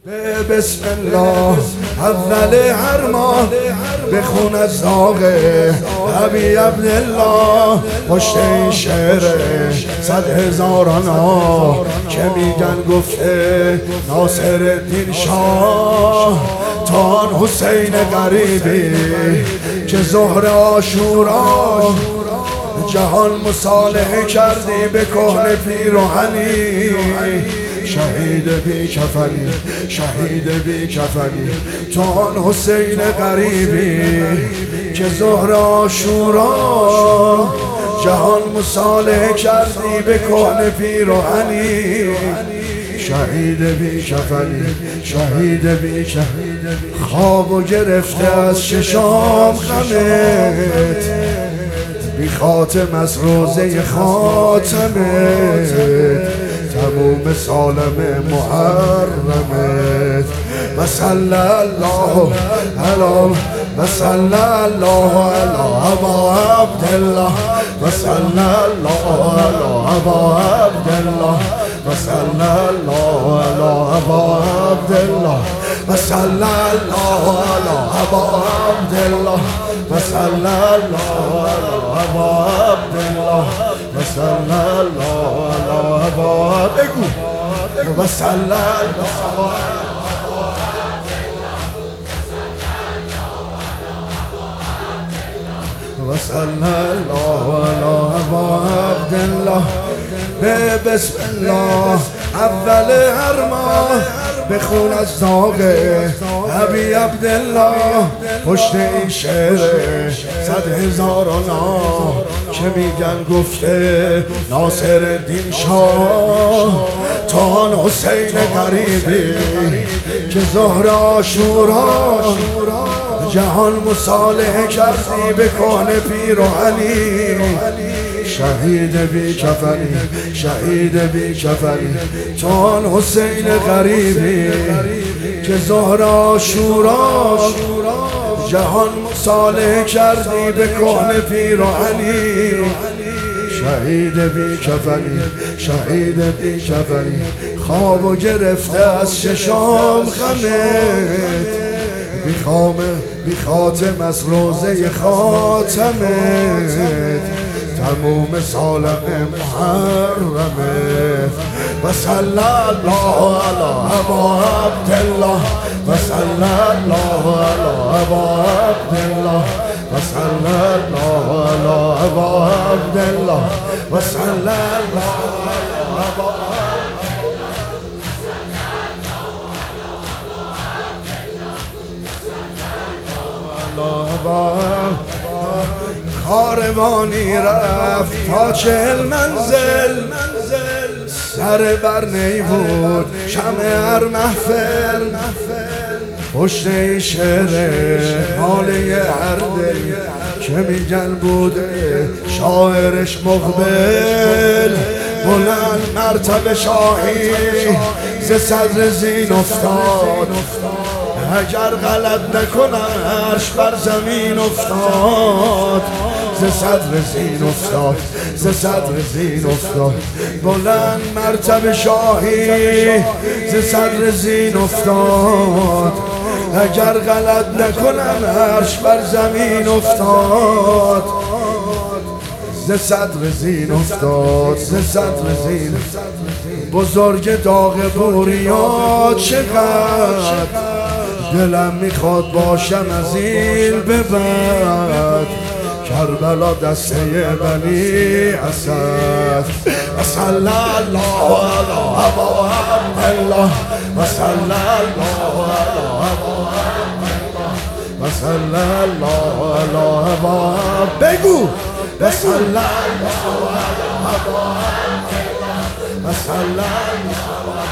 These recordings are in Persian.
بسم الله اول هر ماه بخون از داغه ابی عبدالله پشت این شعره 100,000 آنا که میگن گفته ناصرالدین شاه تا آن حسین غریبی که ظهر عاشورا جهان مصالحه کردی به کهن پیر و علی شهید بی کفنی شهید بی کفنی تو آن حسین غریبی که ظهر عاشورا جهان مصالحه کردی به کهن پیر و علی شهید بی کفنی شهید بی کفنی خوابو گرفته از چشام غمت بی خاتم از روزه خاتمت تموم سالم محرمت وصلی الله علی وصلی الله علی ابا عبدالله وصلی الله علی ابا عبدالله وصلی الله علی ابا عبدالله وصلی الله علی ابا عبدالله وصلی الله علی ابا عبدالله وصلی الله علی ابا بگو وصلی الله وصلی الله علی ابا عبدالله بسم الله اول هر ماه بخون از داغه ابی عبدالله پشت این شعره 100,000 آنا که میگن گفته ناصرالدین شاه تا آن حسین غریبی که ظهر عاشورا جهان مصالحه کردی به کهن پیر و علی شهید بی کفنی شهید بی کفنی تو آن حسین غریبی که ظهر عاشورا جهان مصالحه کردی به کهن پیر و علی شهید بی کفنی شهید بی کفنی خوابو گرفته از چشام غمت بی خاتم از روزه خاتمت تموم سالم محرمت وصلی الله علی ابا عبدالله وصلی الله علی ابا عبدالله وصلی الله علی ابا عبدالله وصلی الله علی ابا کاروانی رفت تا 40 منزل سر بر نی بود شمع هر محفل پشت این شعره حاله هر دل که میگن بوده شاعرش مقبل بلند مرتبه شاهی ز صدر زین افتاد اگر غلط نکنم عرش بر زمین افتاد ز صدر زین افتاد ز صدر زین افتاد بلند مرتبه شاهی ز صدر زین افتاد اگر غلط نکنم عرش بر زمین افتاد ز صدر زین افتاد ز صدر زین بزرگ داغ بوریا چقدر دلم میخواد باشم از این به بعد کربلا دسته بنی اسد وصلی الله علی ابا عبدالله وصلی الله علی ابا عبدالله وصلی الله علی ابا بگو وصلی الله علی ابا عبدالله وصلی الله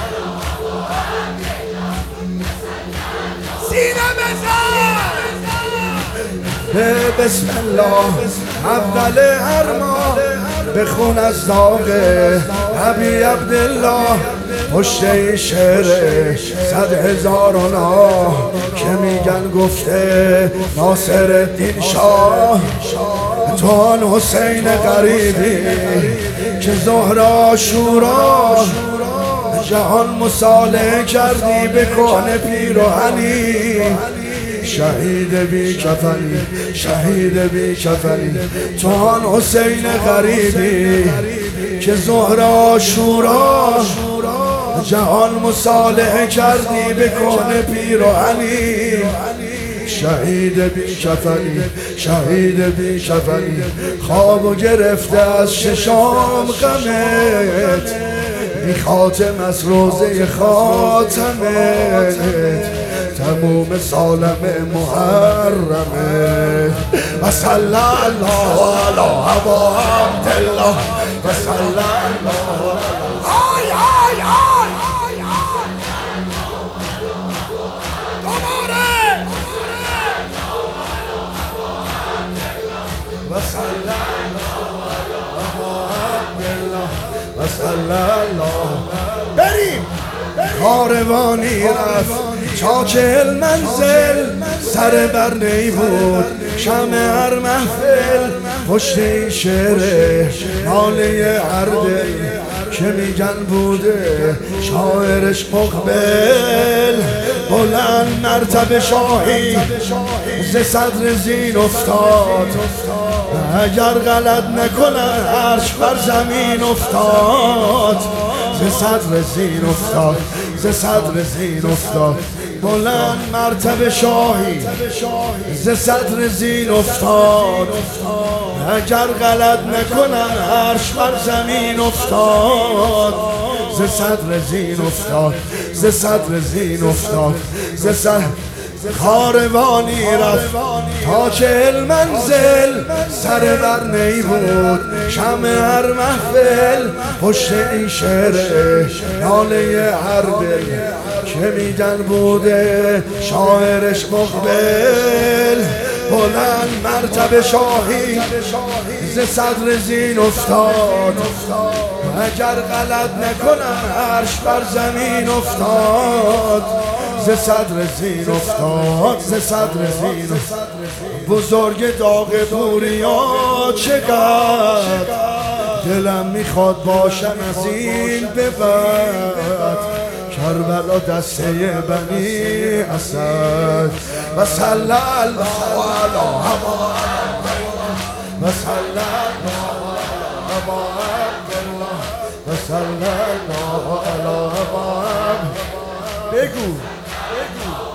بسم الله اول هر ماه بخون از داغه ابی عبدالله پشت این شعره 100,000 آنا که میگن گفته ناصرالدین شاه تو آن حسین غریبی که ظهر عاشورا جهان مصالحه کردی به کهنه پیراهنی شهید بی کفنی شهید بی کفنی تو آن حسین غریبی که ظهر عاشورا جهان مصالحه کردی به کهنه پیراهنی شهید بی کفنی شهید بی کفنی خوابو گرفته از ششام غمت بی خاتم از روزه خاتمت تموم سالم محرمه و صلی الله علی ابا عبدالله و صلی الله آی آی آی و صلی الله بریم کاروانی رفت چاک المنزل سر بر نی بود شمع هر محفل پشت این شعر ناله هر دل که میگن بوده شاعرش مقبل بلند مرتبه شاهی ز صدر زین افتاد اگر غلط نکنن عرش بر زمین افتاد ز صدر زین افتاد ز صدر زین افتاد بلند مرتبه شاهی ز صدر زین افتاد اگر غلط نکنن عرش بر زمین افتاد ز صدر زین افتاد ز صدر زین افتاد ز صدر کاروانی رفت تا که المنزل سر بر نی بود شمع هر محفل پشت این شعر ناله هر دل که میگن بوده شاعرش مقبل بلند مرتبه شاهی ز صدر زین افتاد اگر غلط نکنم عرش بر زمین افتاد ز صدر زین افتاد ز صدر زین بزرگ داغ بوریا چقدر دلم میخواد باشم از این به بعد کربلا دسته بنی اسد و صلی الله علی و صلی الله علی و صلی الله علی بگو